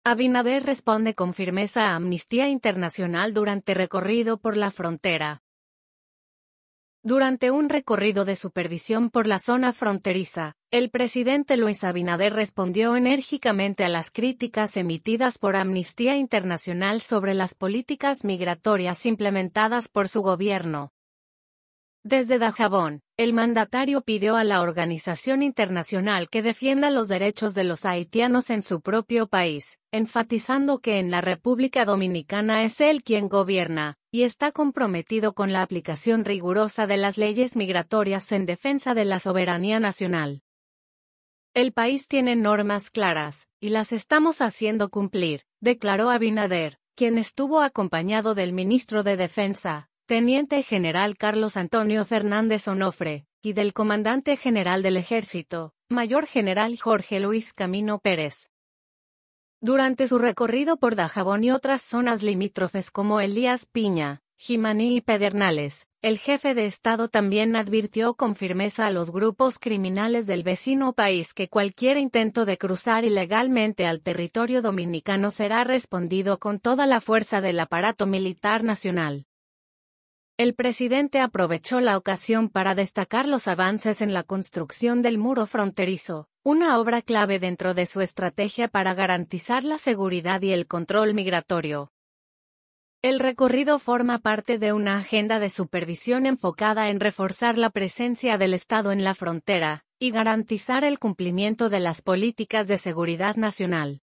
Abinader responde con firmeza a Amnistía Internacional durante recorrido por la frontera. Durante un recorrido de supervisión por la zona fronteriza, el presidente Luis Abinader respondió enérgicamente a las críticas emitidas por Amnistía Internacional sobre las políticas migratorias implementadas por su gobierno. Desde Dajabón, el mandatario pidió a la organización internacional que defienda los derechos de los haitianos en su propio país, enfatizando que en la República Dominicana es él quien gobierna, y está comprometido con la aplicación rigurosa de las leyes migratorias en defensa de la soberanía nacional. El país tiene normas claras, y las estamos haciendo cumplir, declaró Abinader, quien estuvo acompañado del ministro de Defensa, Teniente General Carlos Antonio Fernández Onofre, y del Comandante General del Ejército, Mayor General Jorge Luis Camino Pérez. Durante su recorrido por Dajabón y otras zonas limítrofes como Elías Piña, Jimaní y Pedernales, el jefe de Estado también advirtió con firmeza a los grupos criminales del vecino país que cualquier intento de cruzar ilegalmente al territorio dominicano será respondido con toda la fuerza del aparato militar nacional. El presidente aprovechó la ocasión para destacar los avances en la construcción del muro fronterizo, una obra clave dentro de su estrategia para garantizar la seguridad y el control migratorio. El recorrido forma parte de una agenda de supervisión enfocada en reforzar la presencia del Estado en la frontera y garantizar el cumplimiento de las políticas de seguridad nacional.